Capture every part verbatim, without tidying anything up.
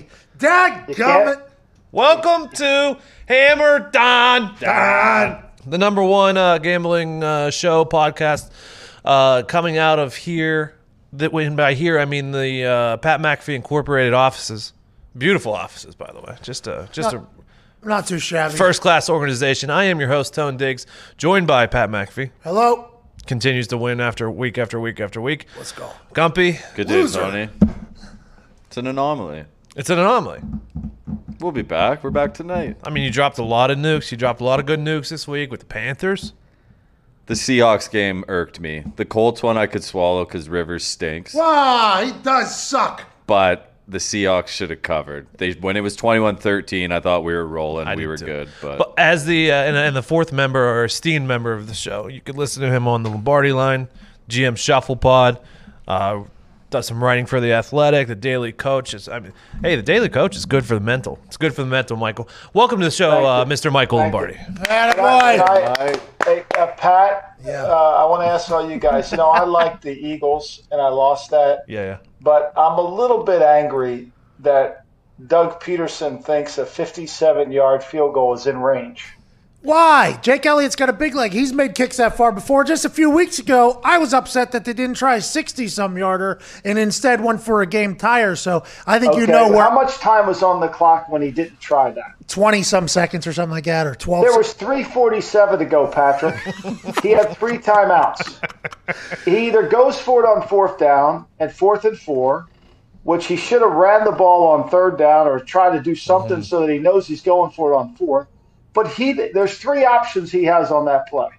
already. Dadgummit. Welcome to Hammer Don. Don. The number one uh, gambling uh, show podcast uh, coming out of here. That when by here I mean the uh, Pat McAfee Incorporated offices. Beautiful offices, by the way. Just a just Not, a not too shabby. first class organization. I am your host, Tone Diggs, joined by Pat McAfee. Hello. Continues to win after week after week after week. Let's go. Gumpy. Good day, Loser. Tony. It's an anomaly. It's an anomaly. We'll be back. We're back tonight. I mean, you dropped a lot of nukes. You dropped a lot of good nukes this week with the Panthers. The Seahawks game irked me. The Colts one I could swallow because Rivers stinks. Wow, he does suck. But the Seahawks should have covered. They when it was twenty-one thirteen, I thought we were rolling. I we did were too. good. But, But as the uh, and, and the fourth member or esteemed member of the show, you could listen to him on the Lombardi Line, G M Shuffle Pod. Uh, does some writing for the Athletic, the Daily Coach. Is, I mean, hey, the Daily Coach is good for the mental. It's good for the mental, Michael. Welcome to the show, uh, Mister Michael Thank Lombardi. Attaboy. I, hey, uh, Pat, Yeah. uh, I want to ask all you guys. You know, I like the Eagles, and I lost that. Yeah, yeah. But I'm a little bit angry that Doug Peterson thinks a fifty-seven-yard field goal is in range. Why? Jake Elliott's got a big leg. He's made kicks that far before. Just a few weeks ago, I was upset that they didn't try a sixty-some yarder and instead went for a game tire. So I think you Okay, know where how much time was on the clock when he didn't try that? twenty-some seconds or something like that, or twelve. There was three forty-seven to go, Patrick. He had three timeouts. He either goes for it on fourth down and fourth and four, which he should have ran the ball on third down or tried to do something Mm-hmm. so that he knows he's going for it on fourth. But he, there's three options he has on that play.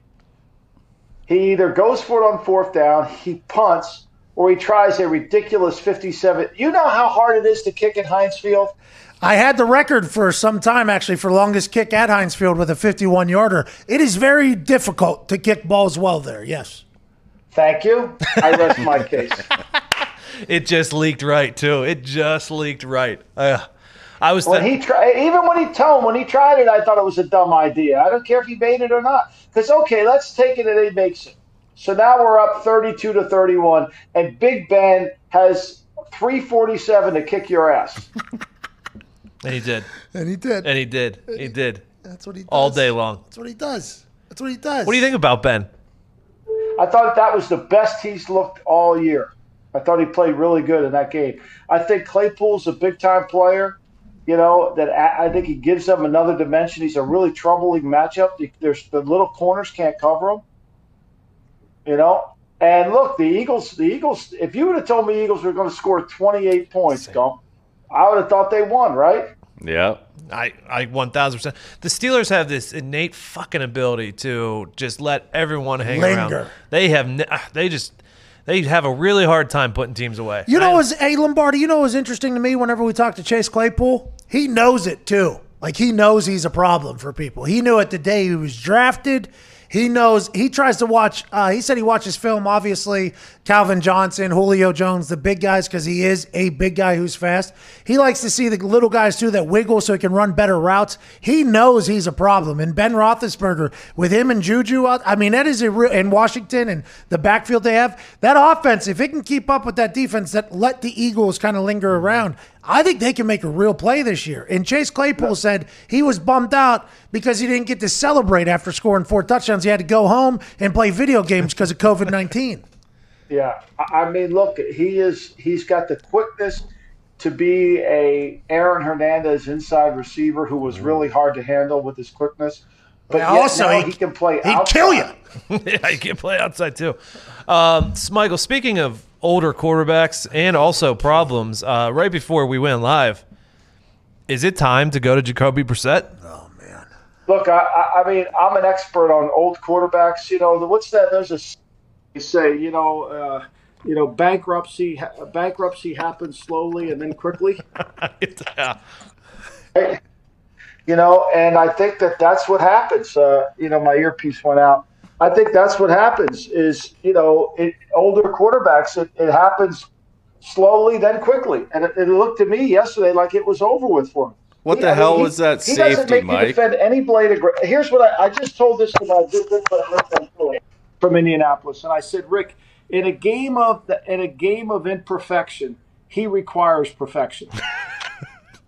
He either goes for it on fourth down, he punts, or he tries a ridiculous fifty-seven. You know how hard it is to kick at Heinz Field? I had the record for some time, actually, for longest kick at Heinz Field with a fifty-one yarder. It is very difficult to kick balls well there, yes. Thank you. I rest my case. It just leaked right too. It just leaked right. Uh, I was When th- he tried, even when he told, when he tried it, I thought it was a dumb idea. I don't care if he made it or not. Because okay, let's take it and he makes it. So now we're up thirty-two to thirty-one, and Big Ben has three forty-seven to kick your ass. and he did. And he did. And he did. He did. That's what he does. All day long. That's what he does. That's what he does. What do you think about Ben? I thought that was the best he's looked all year. I thought he played really good in that game. I think Claypool's a big-time player. You know, that I think he gives them another dimension. He's a really troubling matchup. There's the little corners can't cover him. You know, and look, the Eagles. The Eagles. If you would have told me Eagles were going to score twenty-eight points, Gump, I would have thought they won, right? yeah. I, I one thousand percent. The Steelers have this innate fucking ability to just let everyone hang Linger. around. They have, n- they just, they have a really hard time putting teams away. You know, I- what was hey Lombardi. You know, what was interesting to me whenever we talked to Chase Claypool. He knows it too. Like he knows he's a problem for people. He knew it the day he was drafted. He knows he tries to watch. Uh, he said he watches film. Obviously, Calvin Johnson, Julio Jones, the big guys, because he is a big guy who's fast. He likes to see the little guys too that wiggle so he can run better routes. He knows he's a problem. And Ben Roethlisberger with him and Juju out. I mean, that is a real in Washington and the backfield they have. That offense, if it can keep up with that defense that let the Eagles kind of linger around, I think they can make a real play this year. And Chase Claypool said he was bummed out because he didn't get to celebrate after scoring four touchdowns. He had to go home and play video games because of COVID nineteen. Yeah, I I mean, look, he is. He's got the quickness to be a Aaron Hernandez inside receiver who was really hard to handle with his quickness. But Yeah, yet also, now he- he, can play. He'd outside. kill you. yeah, you can play outside too. Um, Michael, speaking of older quarterbacks and also problems, uh, right before we went live, is it time to go to Jacoby Brissett? Oh, man. Look, I, I I mean, I'm an expert on old quarterbacks. You know, what's that? There's a you say, you know, uh, you know, bankruptcy. Bankruptcy happens slowly and then quickly. yeah. Right? You know, and I think that that's what happens. Uh, you know, my earpiece went out. I think that's what happens is, you know, it, older quarterbacks, it, it happens slowly, then quickly. And it, it looked to me yesterday like it was over with for him. What He- the I mean, hell he- was that He doesn't safety, make you Mike? defend any blade of grass. Here's what I, I just told this to my this is what I heard from Philly, from Indianapolis, and I said, Rick, in a game of the, in a game of imperfection, he requires perfection.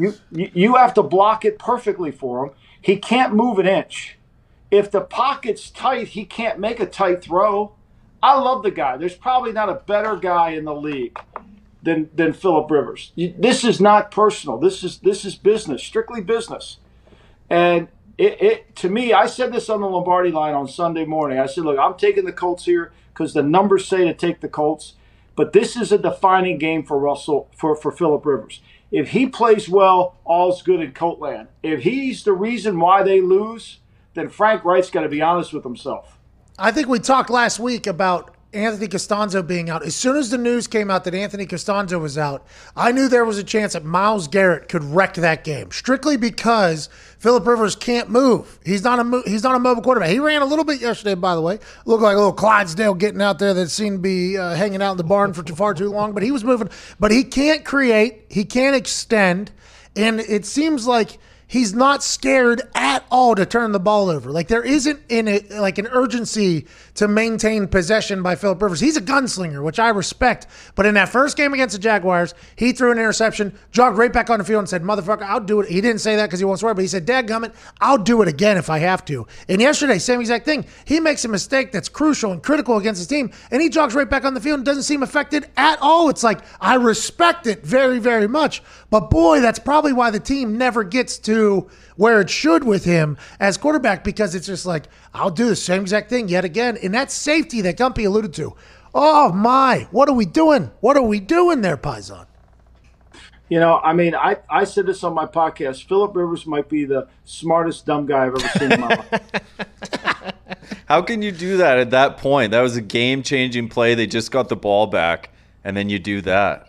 You, you you have to block it perfectly for him. He can't move an inch. If the pocket's tight, he can't make a tight throw. I love the guy. There's probably not a better guy in the league than than Phillip Rivers. You, this is not personal. This is this is business, strictly business. And it, it to me, I said this on the Lombardi line on Sunday morning. I said, look, I'm taking the Colts here because the numbers say to take the Colts. But this is a defining game for Russell for for Phillip Rivers. If he plays well, all's good in Coltland. If he's the reason why they lose, then Frank Wright's got to be honest with himself. I think we talked last week about Anthony Costanzo being out. As soon as the news came out that Anthony Costanzo was out, I knew there was a chance that Myles Garrett could wreck that game, strictly because Phillip Rivers can't move. He's not a mo- he's not a mobile quarterback. He ran a little bit yesterday, by the way. Looked like a little Clydesdale getting out there that seemed to be uh, hanging out in the barn for too far too long, but he was moving. But he can't create. He can't extend. And it seems like he's not scared at all to turn the ball over. Like there isn't in a, like an urgency to maintain possession by Phillip Rivers. He's a gunslinger, which I respect. But in that first game against the Jaguars, he threw an interception, jogged right back on the field and said, motherfucker, I'll do it. He didn't say that because he won't swear, but he said, dadgummit, I'll do it again if I have to. And yesterday, same exact thing. He makes a mistake that's crucial and critical against his team, and he jogs right back on the field and doesn't seem affected at all. It's like, I respect it very, very much. But boy, that's probably why the team never gets to where it should with him as quarterback, because it's just like, I'll do the same exact thing yet again. And that safety that Gumpy alluded to, oh my, what are we doing? What are we doing there, Paisan? You know, I mean, I, I said this on my podcast. Phillip Rivers might be the smartest dumb guy I've ever seen in my life. How can you do that at that point? That was a game-changing play. They just got the ball back, and then you do that.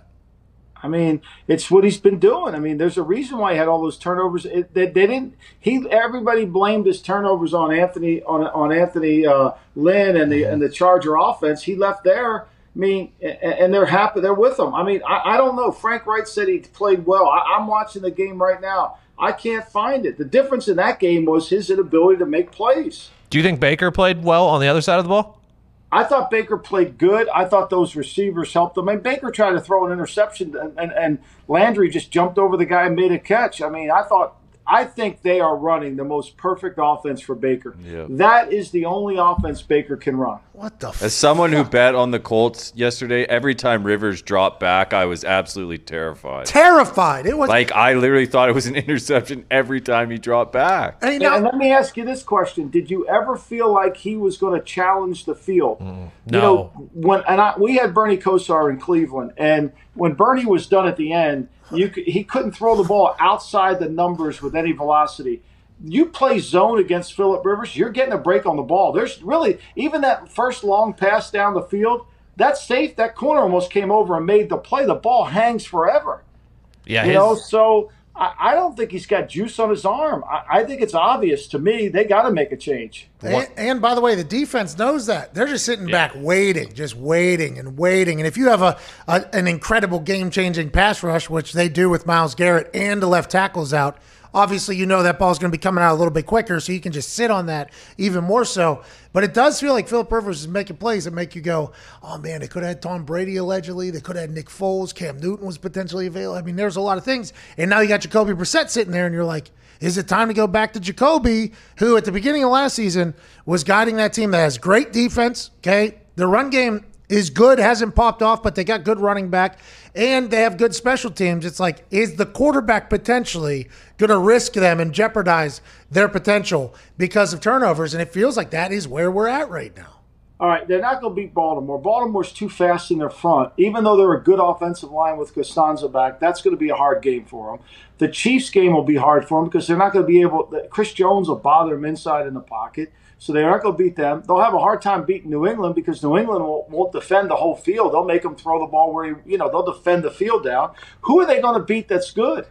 I mean, it's what he's been doing. I mean, there's a reason why he had all those turnovers. It, they, they didn't. He everybody blamed his turnovers on Anthony on on Anthony uh, Lynn and the and the Charger offense. He left there. I mean, and, and they're happy. They're with him. I mean, I, I don't know. Frank Wright said he played well. I, I'm watching the game right now. I can't find it. The difference in that game was his inability to make plays. Do you think Baker played well on the other side of the ball? I thought Baker played good. I thought those receivers helped him. I mean, Baker tried to throw an interception, and, and, and Landry just jumped over the guy and made a catch. I mean, I thought I think they are running the most perfect offense for Baker. Yeah. That is the only offense Baker can run. What the As someone who bet on the Colts yesterday, every time Rivers dropped back, I was absolutely terrified. Terrified. It was Like, I literally thought it was an interception every time he dropped back. Hey, And, now, and let me ask you this question: did you ever feel like he was going to challenge the field? no. You know, when and I, we had Bernie Kosar in Cleveland, and when Bernie was done at the end, you could, he couldn't throw the ball outside the numbers with any velocity. You play zone against Phillip Rivers, you're getting a break on the ball. There's really, even that first long pass down the field, that safe, that corner almost came over and made the play. The ball hangs forever. Yeah, You his, know, so I, I don't think he's got juice on his arm. I, I think it's obvious to me they got to make a change. and, and by the way, the defense knows that. They're just sitting Yeah. back waiting, just waiting and waiting. And if you have a, a an incredible game-changing pass rush, which they do with Myles Garrett and the left tackles out, obviously you know that ball's going to be coming out a little bit quicker, so you can just sit on that even more so. But it does feel like Phillip Rivers is making plays that make you go, oh, man, they could have had Tom Brady allegedly. They could have had Nick Foles. Cam Newton was potentially available. I mean, there's a lot of things. And now you got Jacoby Brissett sitting there, and you're like, is it time to go back to Jacoby, who at the beginning of last season was guiding that team that has great defense, okay? The run game is good, hasn't popped off, but they got good running back, and they have good special teams. It's like, is the quarterback potentially going to risk them and jeopardize their potential because of turnovers? And it feels like that is where we're at right now. All right, they're not going to beat Baltimore. Baltimore's too fast in their front. Even though they're a good offensive line with Costanza back, that's going to be a hard game for them. The Chiefs game will be hard for them because they're not going to be able – Chris Jones will bother them inside in the pocket. So they're not going to beat them. They'll have a hard time beating New England because New England won't, won't defend the whole field. They'll make them throw the ball where, he, you know, they'll defend the field down. Who are they going to beat that's good?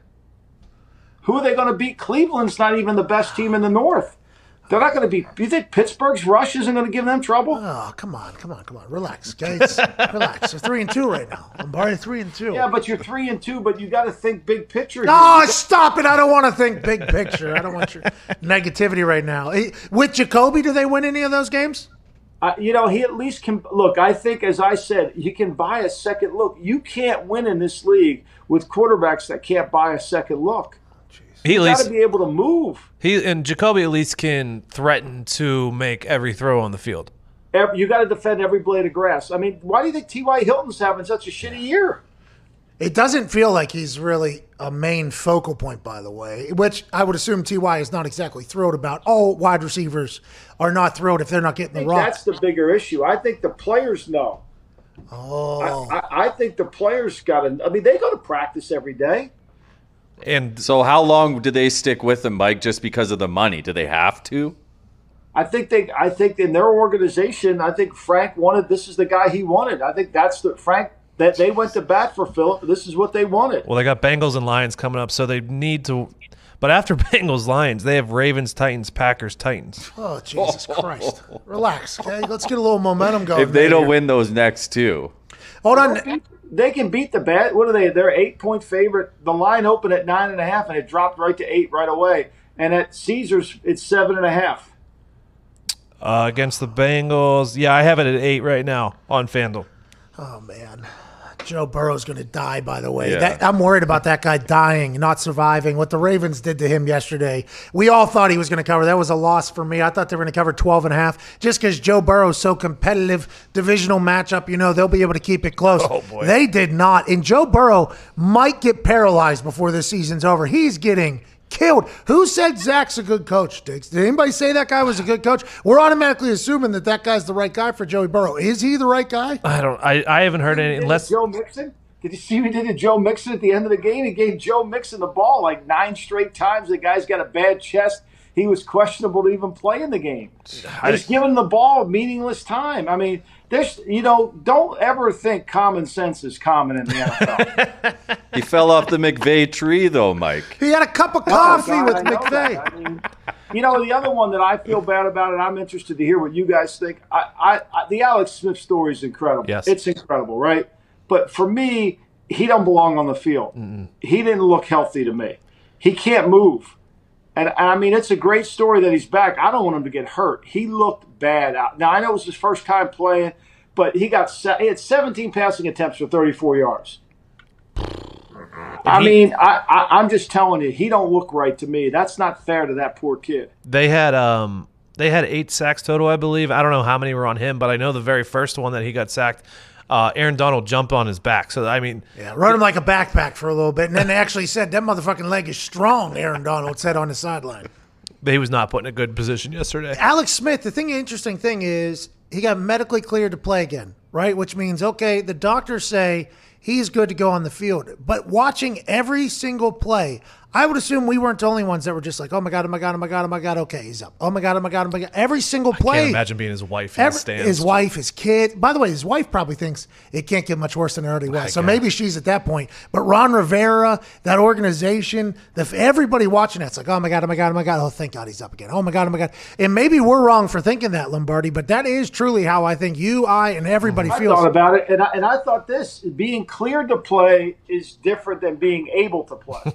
Who are they going to beat? Cleveland's not even the best team in the North. They're not going to beat. Do you think Pittsburgh's rush isn't going to give them trouble? Oh, come on, come on, come on. Relax, guys. Relax. They're three and two right now. Lombardi three and two. Yeah, but you're three and two, but you got to think big picture. Oh, stop it. I don't want to think big picture. I don't want your negativity right now. Eh, With Jacoby, do they win any of those games? Uh, you know, he at least can look. I think, as I said, he can buy a second look. You can't win in this league with quarterbacks that can't buy a second look. He You at got least to be able to move. he and Jacoby at least can threaten to make every throw on the field. Every- You got to defend every blade of grass. I mean, why do you think T Y. Hilton's having such a shitty year? It doesn't feel like he's really a main focal point, by the way, which I would assume T Y is not exactly thrilled about. All wide receivers are not thrilled if they're not getting I the think rock. that's the bigger issue. I think the players know. Oh, I, I, I think the players got to. I mean, they go to practice every day. And So how long do they stick with him, Mike, just because of the money? Do they have to? I think they. I think in their organization, I think Frank wanted. This is the guy he wanted. I think that's the Frank that they went to bat for Phillip. This is what they wanted. well, they got Bengals and Lions coming up, so they need to. But after Bengals, Lions, they have Ravens, Titans, Packers, Titans. oh, Jesus Christ! Relax, okay? Let's get a little momentum going. If they don't here. win those next two. hold on. They can beat the bat. What are they? They're eight point favorite. The line opened at nine and a half, and it dropped right to eight right away. And at Caesars, it's seven and a half. Uh, against the Bengals, yeah, I have it at eight right now on FanDuel. Oh man, Joe Burrow's going to die. By the way, Yeah. that, I'm worried about that guy dying, not surviving. What the Ravens did to him yesterday, we all thought he was going to cover. That was a loss for me. I thought they were going to cover twelve and a half, just because Joe Burrow's so competitive. Divisional matchup, you know, they'll be able to keep it close. Oh, boy. They did not, and Joe Burrow might get paralyzed before this season's over. He's getting killed. Who said Zach's a good coach, Diggs? Did anybody say that guy was a good coach? We're automatically assuming that that guy's the right guy for Joey Burrow. Is he the right guy? I don't. I, I haven't heard any Did unless. Joe Mixon? Did you see what he did to Joe Mixon at the end of the game? He gave Joe Mixon the ball like nine straight times. The guy's got a bad chest. He was questionable to even play in the game. Just giving the ball meaningless time. I mean, there's, you know, don't ever think common sense is common in the N F L. He fell off the McVay tree, though, Mike. He had a cup of Oh, coffee God, with I know McVay. that. I mean, you know, the other one that I feel bad about, and I'm interested to hear what you guys think. I, I, I the Alex Smith story is incredible. Yes. It's incredible, right? But for me, he don't belong on the field. Mm-mm. He didn't look healthy to me. He can't move. And, and I mean, it's a great story that he's back. I don't want him to get hurt. He looked bad out. Now, I know it was his first time playing, but he got se- he had seventeen passing attempts for thirty-four yards. I He- mean, I, I, I'm just telling you, he don't look right to me. That's not fair to that poor kid. They had um they had eight sacks total, I believe. I don't know how many were on him, but I know the very first one that he got sacked, uh, Aaron Donald jumped on his back. So I mean, Yeah, run him like a backpack for a little bit. And then they actually said, that motherfucking leg is strong, Aaron Donald said on the sideline. he was not put in a good position yesterday. Alex Smith, the thing, the interesting thing is he got medically cleared to play again, right? Which means, okay, the doctors say he's good to go on the field. But watching every single play, I would assume we weren't the only ones that were just like, oh my God, oh my God, oh my God, oh my God, okay, he's up. Oh my God, oh my God, oh my God. Every single play. Can't imagine being his wife in the Every, stands. his wife, his kid. By the way, his wife probably thinks it can't get much worse than it already was. So God. maybe she's at that point. But Ron Rivera, that organization, the, everybody watching that's like, oh my God, oh my God, oh my God. Oh, thank God he's up again. Oh my God, oh my God. And maybe we're wrong for thinking that, Lombardi, but that is truly how I think you, I, and everybody I feels. thought about it, and I, and I thought this, being cleared to play is different than being able to play.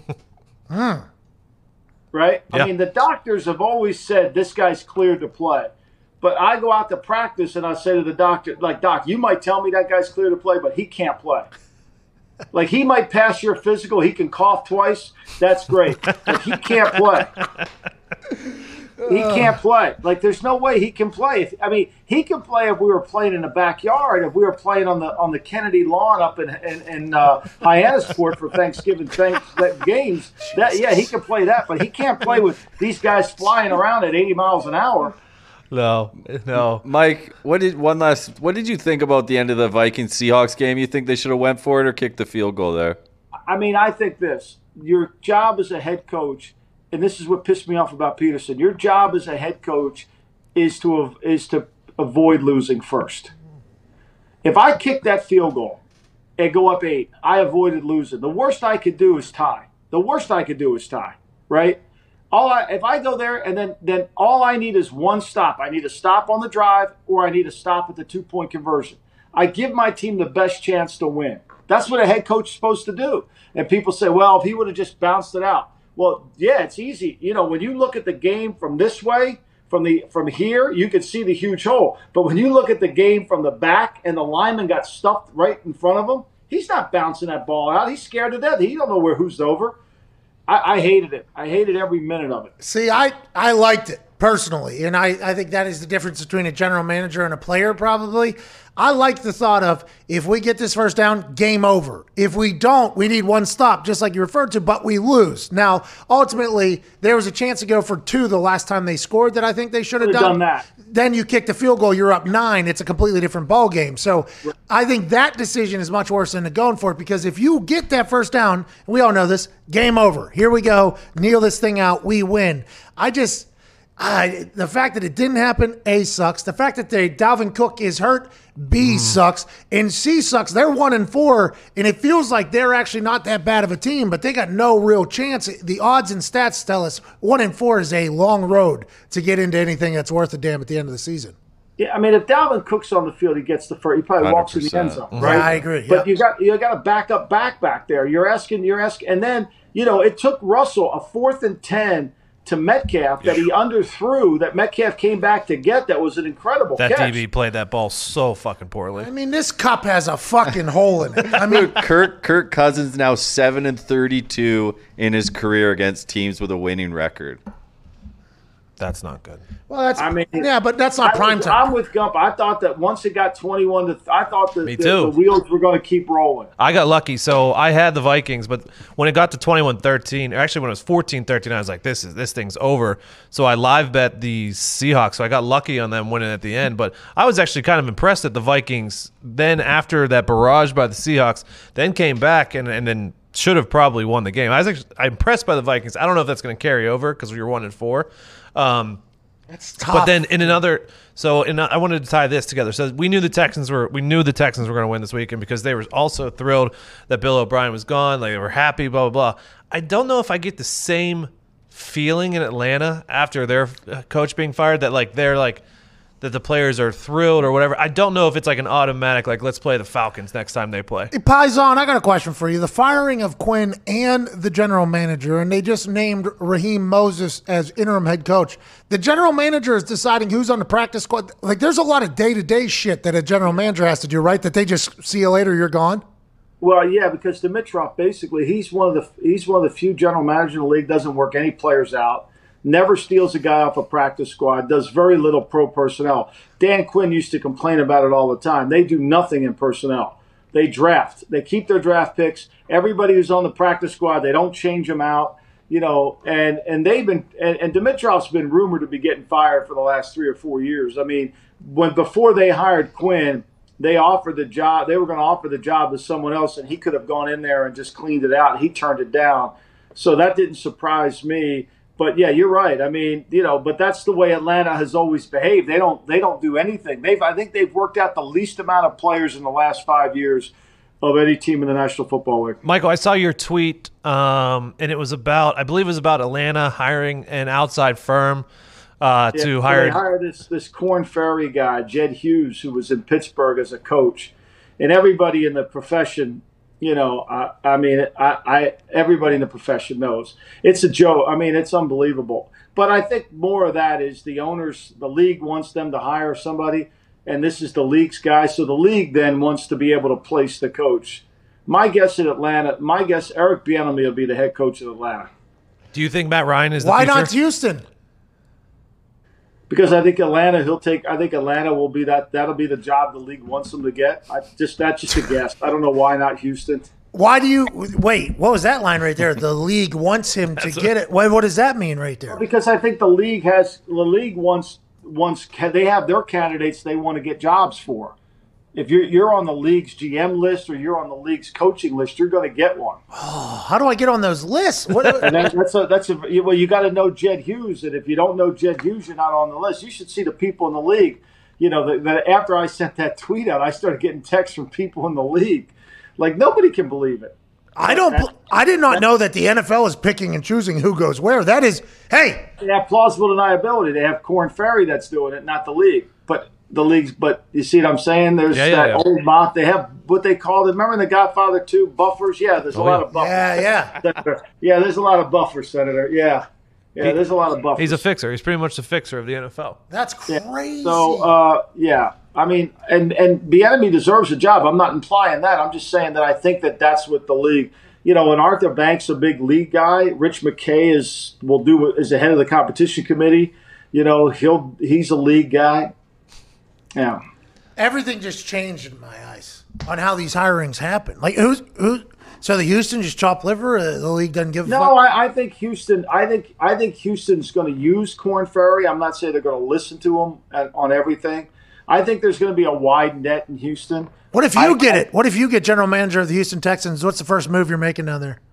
Right? Yeah. I mean, the doctors have always said this guy's cleared to play. But I go out to practice and I say to the doctor, like, Doc, you might tell me that guy's clear to play, but he can't play. Like, he might pass your physical. He can cough twice. That's great. But he can't play. He can't play. Like, there's no way he can play. If, I mean, he can play if we were playing in the backyard, if we were playing on the on the Kennedy lawn up in in, in uh, Hyannisport for Thanksgiving thanks, that games. That yeah, he can play that, but he can't play with these guys flying around at eighty miles an hour. No, no. Mike, what did one last? What did you think about the end of the Vikings Seahawks game? You think they should have went for it or kicked the field goal there? I mean, I think this: your job as a head coach, and this is what pissed me off about Peterson. Your job as a head coach is to is to avoid losing first. If I kick that field goal and go up eight, I avoided losing. The worst I could do is tie. The worst I could do is tie. Right? All I, if I go there and then then all I need is one stop. I need a stop on the drive, or I need a stop at the two point conversion. I give my team the best chance to win. That's what a head coach is supposed to do. And people say, well, if he would have just bounced it out. Well, yeah, it's easy. You know, when you look at the game from this way from the from here, you could see the huge hole. But when you look at the game from the back and the lineman got stuffed right in front of him, he's not bouncing that ball out. He's scared to death. He don't know where who's over. I, I hated it. I hated every minute of it. See, I, I liked it personally, and I, I think that is the difference between a general manager and a player probably. I like the thought of, if we get this first down, game over. If we don't, we need one stop, just like you referred to, but we lose. Now, ultimately, there was a chance to go for two the last time they scored that I think they should have done. done that. Then you kick the field goal, you're up nine. It's a completely different ball game. So I think that decision is much worse than the going for it, because if you get that first down, we all know this, game over. Here we go. Kneel this thing out. We win. I just – I, the fact that it didn't happen, A, sucks. The fact that they Dalvin Cook is hurt, B, mm. sucks. And C sucks. They're one and four, and it feels like they're actually not that bad of a team, but they got no real chance. The odds and stats tell us one and four is a long road to get into anything that's worth a damn at the end of the season. Yeah, I mean, if Dalvin Cook's on the field, he gets the first. He probably walks in the end zone, right? Yeah, I agree. But yep. you got you got a backup back back there. You're asking, you're asking, and then you know it took Russell a fourth and ten to Metcalf that he underthrew, that Metcalf came back to get. That was an incredible that catch. That D B played that ball so fucking poorly. I mean, this cup has a fucking hole in it. I mean, Kirk Kirk Cousins now seven and thirty-two in his career against teams with a winning record. That's not good. Well, that's I mean, yeah, but that's not I prime was, time. I'm with Gump. I thought that once it got twenty-one to, th- I thought the, Me the, too. the wheels were going to keep rolling. I got lucky. So I had the Vikings, but when it got to twenty-one thirteen, actually when it was fourteen thirteen, I was like, this is this thing's over. So I live bet the Seahawks. So I got lucky on them winning at the end. But I was actually kind of impressed that the Vikings then, after that barrage by the Seahawks, then came back and, and then should have probably won the game. I was actually I'm impressed by the Vikings. I don't know if that's going to carry over because we were one and four. Um, That's tough. But then in another, so in, I wanted to tie this together. So we knew the Texans were, we knew the Texans were going to win this weekend because they were also thrilled that Bill O'Brien was gone. Like they were happy, blah blah blah. I don't know if I get the same feeling in Atlanta after their coach being fired. That like they're like that the players are thrilled or whatever. I don't know if it's like an automatic like let's play the Falcons next time they play. Hey, Paisan, I got a question for you. The firing of Quinn and the general manager, and they just named Raheem Moses as interim head coach. The general manager is deciding who's on the practice squad. Like, there's a lot of day-to-day shit that a general manager has to do, right? That they just see you later, you're gone. Well, yeah, because Dimitrov basically he's one of the he's one of the few general managers in the league doesn't work any players out. Never steals a guy off a practice squad, does very little pro personnel. Dan Quinn used to complain about it all the time. They do nothing in personnel. They draft. They keep their draft picks. Everybody who's on the practice squad, they don't change them out. You know, and, and they've been and, and Dimitrov's been rumored to be getting fired for the last three or four years. I mean, when before they hired Quinn, they offered the job. They were going to offer the job to someone else, and he could have gone in there and just cleaned it out. He turned it down. So that didn't surprise me. But yeah, you're right. I mean, you know, but that's the way Atlanta has always behaved. They don't they don't do anything. They've I think they've worked out the least amount of players in the last five years of any team in the National Football League. Michael, I saw your tweet, um, and it was about I believe it was about Atlanta hiring an outside firm uh, yeah, to so hire. They hired this this Corn Ferry guy, Jed Hughes, who was in Pittsburgh as a coach, and everybody in the profession. You know, I, I mean, I, I everybody in the profession knows it's a joke. I mean, it's unbelievable. But I think more of that is the owners, the league wants them to hire somebody, and this is the league's guy. So the league then wants to be able to place the coach. My guess at Atlanta, my guess, Eric Bieniemy will be the head coach of Atlanta. Do you think Matt Ryan is the Why future? not Houston? Because I think Atlanta, he'll take. I think Atlanta will be that. That'll be the job the league wants him to get. I just that's just a guess. I don't know why not Houston. Why do you wait? What was that line right there? The league wants him to That's get it. What, what does that mean right there? Because I think the league has the league wants wants they have their candidates they want to get jobs for. If you're you're on the league's G M list or you're on the league's coaching list, you're going to get one. Oh, how do I get on those lists? What, And that, that's a that's a well, you got to know Jed Hughes, and if you don't know Jed Hughes, you're not on the list. You should see the people in the league. You know that, that after I sent that tweet out, I started getting texts from people in the league, like nobody can believe it. I don't. I did not know that the N F L is picking and choosing who goes where. That is, hey, They have plausible deniability. They have Corn Ferry that's doing it, not the league. But the leagues. But you see what I'm saying? There's Yeah, yeah, that yeah. old moth. They have what they call it. Remember in The Godfather two buffers? Yeah, there's a Oh, lot yeah. of buffers. yeah, yeah. Senator. Yeah, there's a lot of buffers, Senator. Yeah, Yeah, there's a lot of buffers. He's a fixer. He's pretty much the fixer of the N F L. That's crazy. Yeah. So, uh, yeah, I mean, and and Bieniemy deserves a job. I'm not implying that. I'm just saying that I think that that's what the league. You know, and Arthur Banks a big league guy. Rich McKay is will do is the head of the competition committee. You know, he'll he's a league guy. Yeah. Everything just changed in my eyes on how these hirings happen. Like who's who? So the Houston just chop liver. Uh, the league doesn't give. a No, fuck? I, I think Houston. I think I think Houston's going to use Corn Ferry. I'm not saying they're going to listen to him at, on everything. I think there's going to be a wide net in Houston. What if you I, get I, it? What if you get general manager of the Houston Texans? What's the first move you're making down there?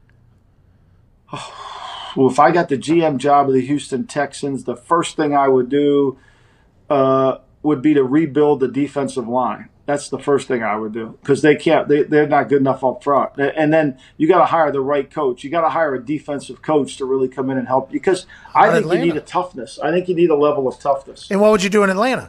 Well, if I got the G M job of the Houston Texans, the first thing I would do uh, would be to rebuild the defensive line. That's the first thing I would do because they can't. They, they're not good enough up front. And then you got to hire the right coach. You got to hire a defensive coach to really come in and help you because I think Atlanta? you need a toughness. I think you need a level of toughness. And what would you do in Atlanta?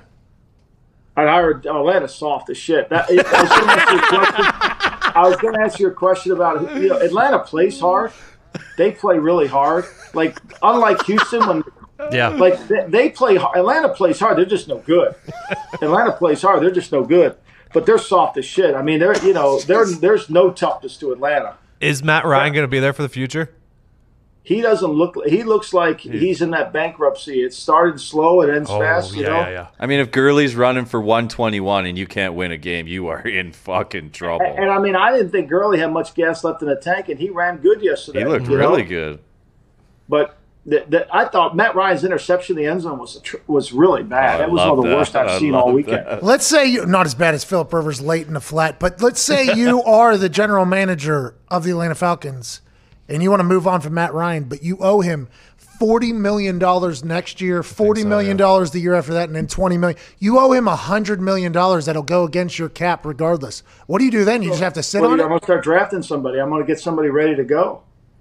I'd hire Atlanta soft as shit. That, I was going to ask you a question. I was going to ask you a question about you know Atlanta plays hard. They play really hard. Like unlike Houston when. Yeah. Like they, they play. Atlanta plays hard. They're just no good. Atlanta plays hard. They're just no good. But they're soft as shit. I mean, they're you know, they're, there's no toughness to Atlanta. Is Matt Ryan going to be there for the future? He doesn't look. He looks like he's in that bankruptcy. It started slow, it ends Oh, fast. yeah, You know. yeah, yeah. I mean, if Gurley's running for one twenty-one and you can't win a game, you are in fucking trouble. And, and I mean, I didn't think Gurley had much gas left in the tank, and he ran good yesterday. He looked you really know? good. But the, the, I thought Matt Ryan's interception in the end zone was a tr- was really bad. I It was one of the love worst that. I've I seen all love weekend. that. Let's say you not as bad as Philip Rivers late in the flat, but let's say you are the general manager of the Atlanta Falcons and you want to move on from Matt Ryan, but you owe him forty million dollars next year, forty so, million dollars the year after that, and then twenty million dollars. You owe him one hundred million dollars that'll go against your cap regardless. What do you do then? You just have to sit Well, on I'm it? going to start drafting somebody. I'm going to get somebody ready to go.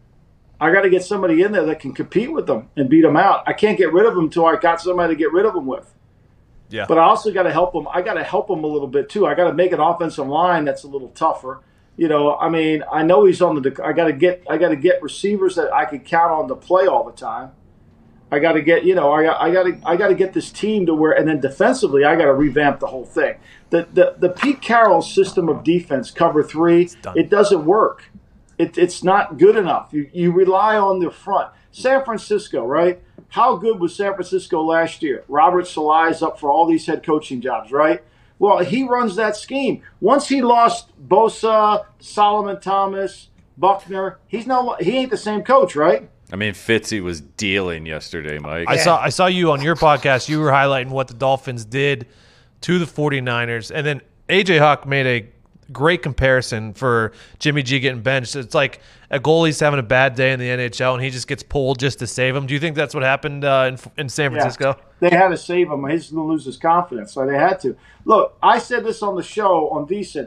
I got to get somebody in there that can compete with them and beat them out. I can't get rid of them until I got somebody to get rid of them with. Yeah. But I also got to help them. I got to help them a little bit too. I got to make an offensive line that's a little tougher. You know, I mean, I know he's on the. Dec- I got to get. I got to get receivers that I can count on to play all the time. I got to get. You know, I got. I got to. I got to get this team to where, and then defensively, I got to revamp the whole thing. The the the Pete Carroll system of defense, cover three, it doesn't work. It, it's not good enough. You you rely on the front. San Francisco, right? How good was San Francisco last year? Robert Saleh's up for all these head coaching jobs, right? Well, he runs that scheme. Once he lost Bosa, Solomon Thomas, Buckner, he's no he ain't the same coach, right? I mean, Fitzy was dealing yesterday, Mike. I saw I saw you on your podcast. You were highlighting what the Dolphins did to the 49ers. And then A J Hawk made a great comparison for Jimmy G getting benched. It's like a goalie's having a bad day in the N H L, and he just gets pulled just to save him. Do you think that's what happened uh, in, in San Francisco? Yeah. They had to save him. He's going to lose his confidence, so they had to. Look, I said this on the show on Decent.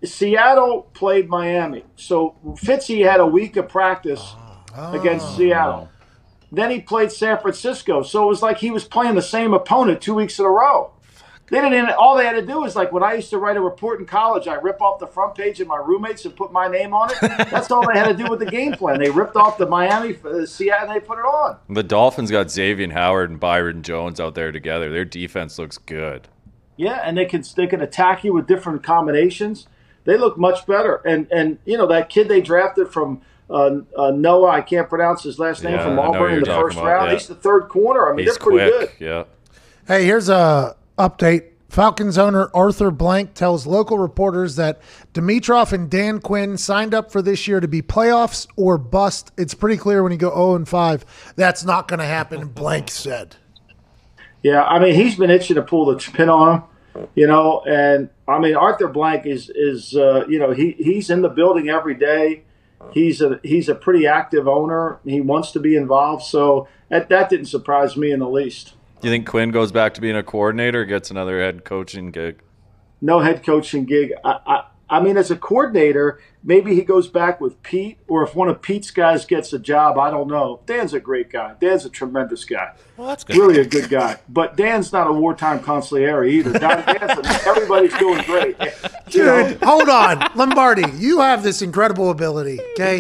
Seattle played Miami. So Fitzy had a week of practice oh. against Seattle. Then he played San Francisco. So it was like he was playing the same opponent two weeks in a row. They didn't. All they had to do was like when I used to write a report in college, I rip off the front page of my roommates and put my name on it. That's all they had to do with the game plan. They ripped off the Miami, the Seattle, and they put it on. The Dolphins got Xavier Howard and Byron Jones out there together. Their defense looks good. Yeah, and they can they can attack you with different combinations. They look much better. And and you know that kid they drafted from uh, uh, Noah, I can't pronounce his last name, Yeah, from I know Auburn who in the you're first talking round. about, yeah. He's the third corner. I mean, He's they're pretty quick. good. Yeah. Hey, here's a update. Falcons owner Arthur Blank tells local reporters that Dimitroff and Dan Quinn signed up for this year to be playoffs or bust. It's pretty clear when you go oh and five, that's not going to happen, Blank said. Yeah, I mean, he's been itching to pull the pin on him, you know, and I mean, Arthur Blank is, is uh, you know, he, he's in the building every day. He's a he's a pretty active owner. He wants to be involved, so that, that didn't surprise me in the least. Do you think Quinn goes back to being a coordinator or gets another head coaching gig? No head coaching gig. I, I, I mean, as a coordinator, maybe he goes back with Pete, or if one of Pete's guys gets a job, I don't know. Dan's a great guy. Dan's a tremendous guy. Well, that's good. Really a good guy. But Dan's not a wartime consigliere either. Dan, Dan's a, everybody's doing great. You know? Dude, hold on. Lombardi, you have this incredible ability, okay?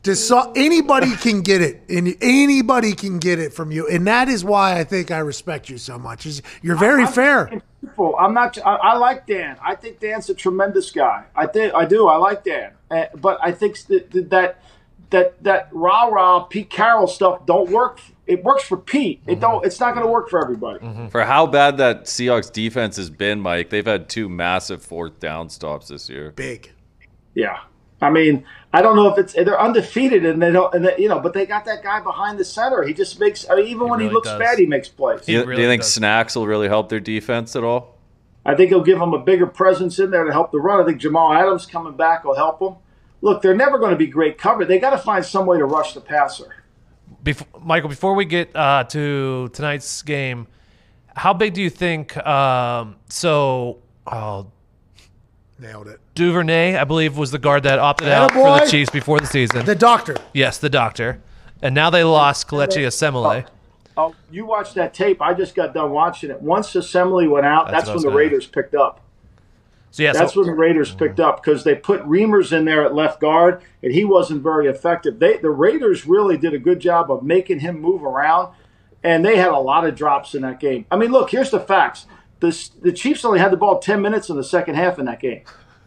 Just so, anybody can get it, and anybody can get it from you, and that is why I think I respect you so much. Is you're very I'm, fair. I'm not. I, I like Dan. I think Dan's a tremendous guy. I think I do. I like Dan, uh, but I think that that that that rah rah Pete Carroll stuff don't work. It works for Pete. It don't. It's not going to work for everybody. Mm-hmm. For how bad that Seahawks defense has been, Mike, they've had two massive fourth down stops this year. Big. Yeah. I mean, I don't know if it's they're undefeated and they don't, and they, you know, but they got that guy behind the center. He just makes. I mean, even He when really he looks does. bad, he makes plays. Do you, really do you think does. Snacks will really help their defense at all? I think he'll give them a bigger presence in there to help the run. I think Jamal Adams coming back will help them. Look, they're never going to be great cover. They got to find some way to rush the passer. Before, Michael, before we get uh, to tonight's game, how big do you think? Um, so, oh, Nailed it. Duvernay, I believe, was the guard that opted out for Attaboy. the Chiefs before the season. The doctor. yes, the doctor. And now they lost Kelechi Osemele. Oh, you watched that tape. I just got done watching it. Once Assembly went out, That's that's, what I when was the gonna Raiders picked up. So yeah, That's so, when the Raiders picked up because they put Reamers in there at left guard, and he wasn't very effective. They the Raiders really did a good job of making him move around, and they had a lot of drops in that game. I mean, look, here's the facts. The, the Chiefs only had the ball ten minutes in the second half in that game.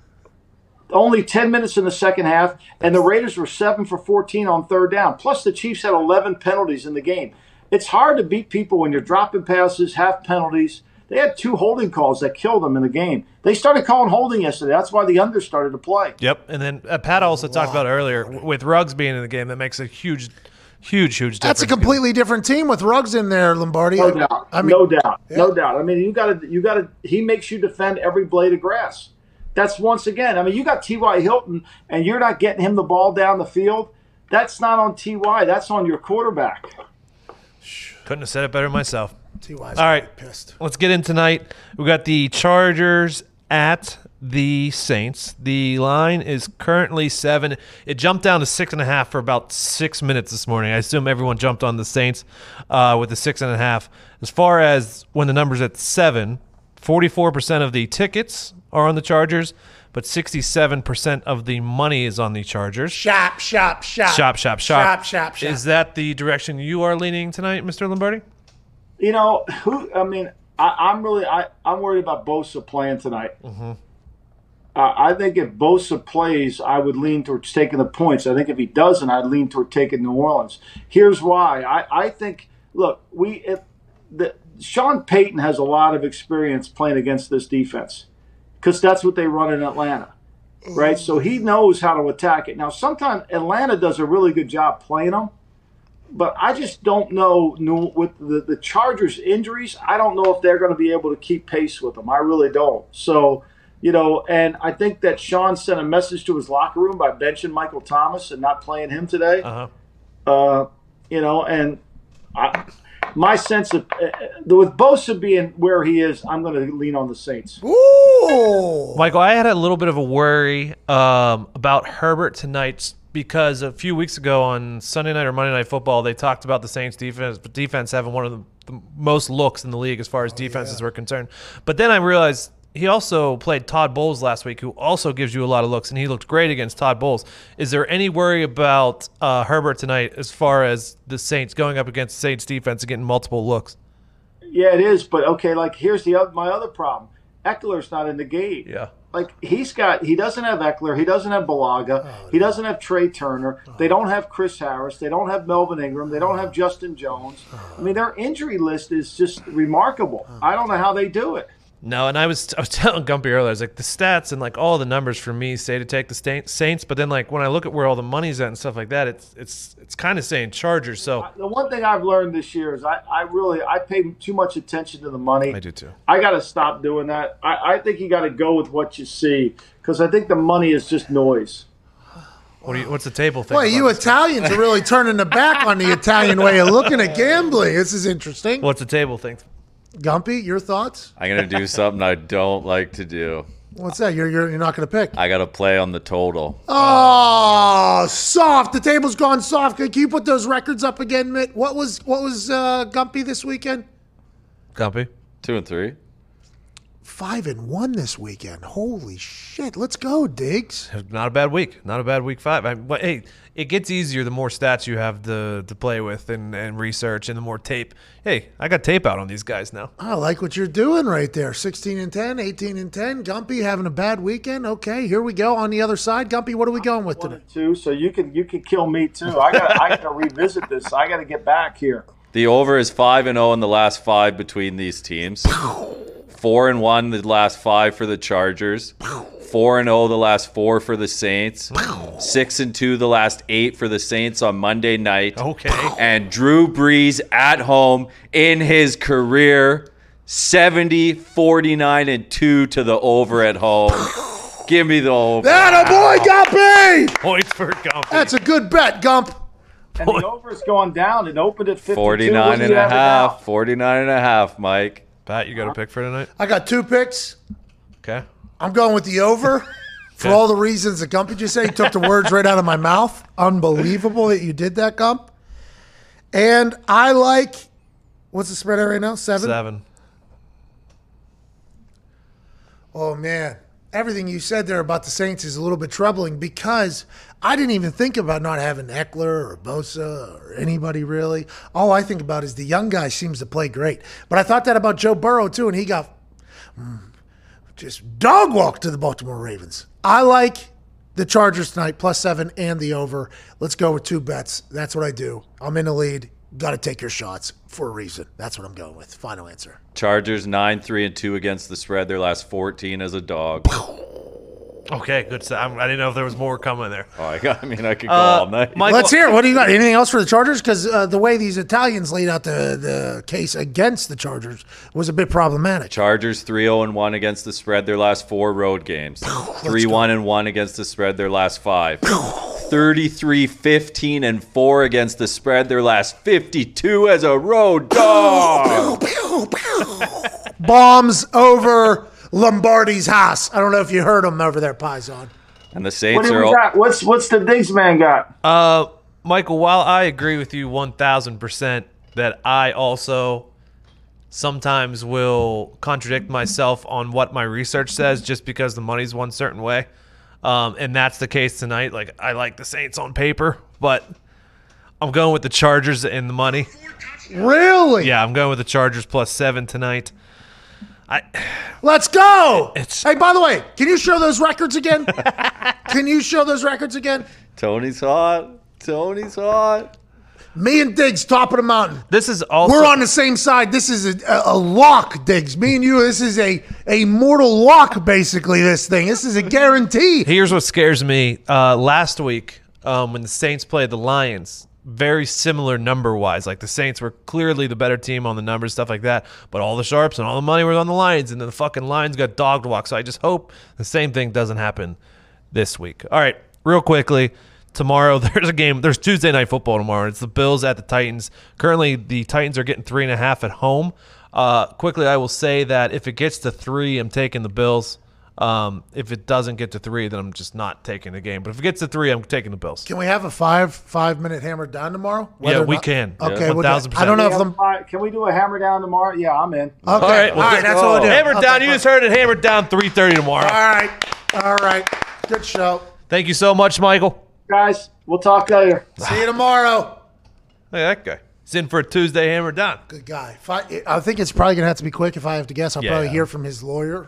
Only ten minutes in the second half, and the Raiders were seven for fourteen on third down. Plus, the Chiefs had eleven penalties in the game. It's hard to beat people when you're dropping passes, half penalties. They had two holding calls that killed them in the game. They started calling holding yesterday. That's why the under started to play. Yep. And then uh, Pat also talked about earlier with Ruggs being in the game, that makes a huge, huge, huge difference. That's a completely different team with Ruggs in there, Lombardi. No doubt. I mean, no doubt. yeah. No doubt. I mean, you got to. You got to. He makes you defend every blade of grass. That's once again. I mean, you got T Y. Hilton, and you're not getting him the ball down the field. That's not on T Y. That's on your quarterback. Couldn't have said it better myself. T Y's All right, pissed. let's get in tonight. We got the Chargers at the Saints. The line is currently seven. It jumped down to six and a half for about six minutes this morning. I assume everyone jumped on the Saints uh, with the six and a half. As far as when the number's at seven, forty-four percent of the tickets are on the Chargers, but sixty-seven percent of the money is on the Chargers. Shop, shop, shop. Shop, shop, shop. Shop, shop, shop. Is that the direction you are leaning tonight, Mister Lombardi? You know who? I mean, I, I'm really. I, I'm worried about Bosa playing tonight. Mm-hmm. Uh, I think if Bosa plays, I would lean towards taking the points. I think if he doesn't, I'd lean toward taking New Orleans. Here's why. I, I think. Look, we. If the Sean Payton has a lot of experience playing against this defense because that's what they run in Atlanta, right? So he knows how to attack it. Now, sometimes Atlanta does a really good job playing them, but I just don't know with the, the Chargers' injuries, I don't know if they're going to be able to keep pace with them. I really don't. So, you know, and I think that Sean sent a message to his locker room by benching Michael Thomas and not playing him today. Uh-huh. Uh, you know, and I, my sense of uh, with Bosa being where he is, I'm going to lean on the Saints. Ooh. Michael, I had a little bit of a worry um, about Herbert tonight because a few weeks ago on Sunday Night or Monday Night Football, they talked about the Saints defense, but defense having one of the, the most looks in the league as far as defenses were concerned. But then I realized he also played Todd Bowles last week, who also gives you a lot of looks, and he looked great against Todd Bowles. Is there any worry about uh, Herbert tonight as far as the Saints going up against the Saints defense and getting multiple looks? Yeah, it is. But okay, like here's the other, my other problem. Eckler's not in the game. Yeah. Like he's got, he doesn't have Eckler, he doesn't have Balaga, oh, he doesn't have Trey Turner, oh. They don't have Chris Harris, they don't have Melvin Ingram, they don't have Justin Jones. Oh. I mean, their injury list is just remarkable. Oh. I don't know how they do it. No, and I was I was telling Gumpy earlier, I was like, the stats and like all the numbers for me say to take the Saints, but then like when I look at where all the money's at and stuff like that, it's it's it's kind of saying Chargers. So the one thing I've learned this year is I, I really I pay too much attention to the money. I do too. I got to stop doing that. I, I think you got to go with what you see because I think the money is just noise. What do you, what's the table think? Boy, you Italians are really turning the back on the Italian way of looking at gambling. This is interesting. What's the table think? Gumpy, your thoughts? I'm going to do something I don't like to do. What's that? You're you're, you're not going to pick? I got to play on the total. Oh, soft. The table's gone soft. Can you put those records up again, Mitt? What was what was uh, Gumpy this weekend? Gumpy? Two and three. five and one this weekend. Holy shit! Let's go, Diggs. Not a bad week. Not a bad week five. I, but hey, it gets easier the more stats you have to to play with and, and research, and the more tape. Hey, I got tape out on these guys now. I like what you're doing right there. sixteen and ten, eighteen and ten. Gumpy having a bad weekend. Okay, here we go on the other side. Gumpy, what are we going with One today? and two, so you can you can kill me too. I got I got to revisit this. I got to get back here. The over is five and zero in the last five between these teams. Four and one the last five for the Chargers. Four and zero the last four for the Saints. Six and two the last eight for the Saints on Monday night. Okay. And Drew Brees at home in his career, seventy, forty-nine, and two to the over at home. Give me the over. That a boy, Gumpy! Points for Gumpy. That's a good bet, Gump. And the over is going down. It opened at fifty-two. forty-nine What do and you a have it half. now? forty-nine and a half, Mike. Pat, you got a pick for tonight? I got two picks. Okay. I'm going with the over for Okay. all the reasons that Gumpy just said. He took the words right out of my mouth. Unbelievable that you did that, Gump. And I like, what's the spread at right now? Seven? Seven. Oh, man. Everything you said there about the Saints is a little bit troubling because I didn't even think about not having Eckler or Bosa or anybody really. All I think about is the young guy seems to play great. But I thought that about Joe Burrow too, and he got mm, just dog walked to the Baltimore Ravens. I like the Chargers tonight, plus seven and the over. Let's go with two bets. That's what I do. I'm in the lead. Got to take your shots for a reason. That's what I'm going with. Final answer. Chargers nine, three, and two against the spread. Their last fourteen as a dog. Okay, good stuff. I didn't know if there was more coming there. Oh, I, got, I mean, I could go Uh, all night. Michael- Let's hear it. What do you got? Anything else for the Chargers? Because uh, the way these Italians laid out the, the case against the Chargers was a bit problematic. Chargers three oh and one against the spread their last four road games. three one and one against the spread their last five. thirty-three, fifteen, and four against the spread their last fifty-two as a road dog. Bombs over Lombardi's house. I don't know if you heard him over there, Paisan. And the What Saints do are we all, got? What's what's the Diggs man got? Uh, Michael, while I agree with you one thousand percent that I also sometimes will contradict myself on what my research says just because the money's one certain way. Um, and that's the case tonight. Like, I like the Saints on paper, but I'm going with the Chargers in the money. Really? Yeah, I'm going with the Chargers plus seven tonight. I Let's go. It's- Hey, by the way, can you show those records again? Can you show those records again? Tony's hot. Tony's hot. Me and Diggs, top of the mountain. This is also We're on the same side. This is a, a, a lock, Diggs. Me and you, this is a, a mortal lock, basically, this thing. This is a guarantee. Here's what scares me. Uh, last week, um, when the Saints played the Lions, very similar number-wise. Like, the Saints were clearly the better team on the numbers, stuff like that. But all the sharps and all the money was on the Lions, and then the fucking Lions got dog walked. So I just hope the same thing doesn't happen this week. All right, real quickly. Tomorrow, there's a game. There's Tuesday Night Football tomorrow. It's the Bills at the Titans. Currently, the Titans are getting three and a half at home. Uh, quickly, I will say that if it gets to three, I'm taking the Bills. Um, if it doesn't get to three, then I'm just not taking the game. But if it gets to three, I'm taking the Bills. Can we have a five five minute hammer down tomorrow? Whether Yeah, or we not- can. Okay, Yeah, well, one thousand percent. I don't know if Yeah, them. all right, can we do a hammer down tomorrow? Yeah, I'm in. Okay, All right, well, all right, that's what we'll do. Hammer Okay, down. You fine. just heard it. Hammer down. three thirty tomorrow. All right, all right. Good show. Thank you so much, Michael. Guys, we'll talk later. See you tomorrow. Hey, that guy. He's in for a Tuesday Hammer down. Good guy. If I, I think it's probably gonna have to be quick. If I have to guess, I'll Yeah. probably hear from his lawyer.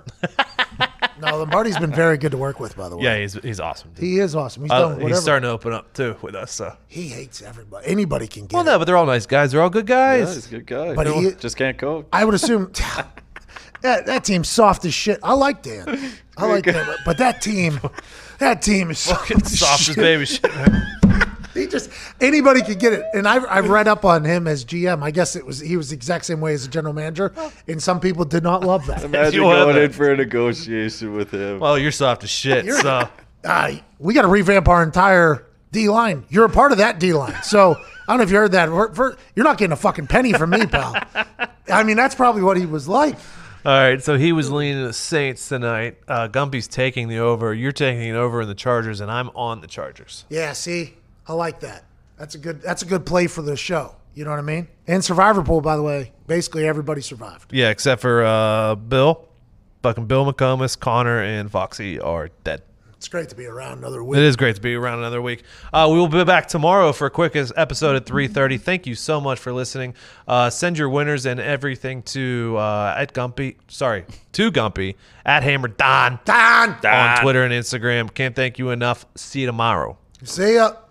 No, Lombardi's been very good to work with, by the way. Yeah, he's he's awesome. dude. he is awesome. He's Uh, done whatever. he's starting to open up too with us. So. He hates everybody. Anybody can get Well, it. no, but they're all nice guys. They're all good Yeah, guys. he's a good guy. But he- just can't coach. I would assume that that team's soft as shit. I like Dan. I like Dan, but that team, that team is soft, Fucking as soft as shit. baby shit. Man. He just anybody could get it, and I've I've read up on him as G M. I guess it was he was the exact same way as a general manager, and some people did not love that. Imagine You have going it. in for a negotiation with him. Well, you're soft as shit. You're- So Uh, we got to revamp our entire D line. You're a part of that D line, so I don't know if you heard that. We're- for- you're not getting a fucking penny from me, pal. I mean, that's probably what he was like. all right. So he was leaning the Saints tonight. Uh, Gumpy's taking the over. You're taking it over in the Chargers, and I'm on the Chargers. Yeah, see, I like that. That's a good. That's a good play for the show. You know what I mean? And Survivor Pool, by the way, basically everybody survived. Yeah, except for uh, Bill. Fucking Bill McComas, Connor, and Foxy are dead. It's great to be around another week. It is great to be around another week. Uh, we will be back tomorrow for a quick episode at three thirty. Thank you so much for listening. Uh, send your winners and everything to uh, at Gumpy. Sorry, to Gumpy at Hammer Don Don. on Twitter and Instagram. Can't thank you enough. See you tomorrow. See ya.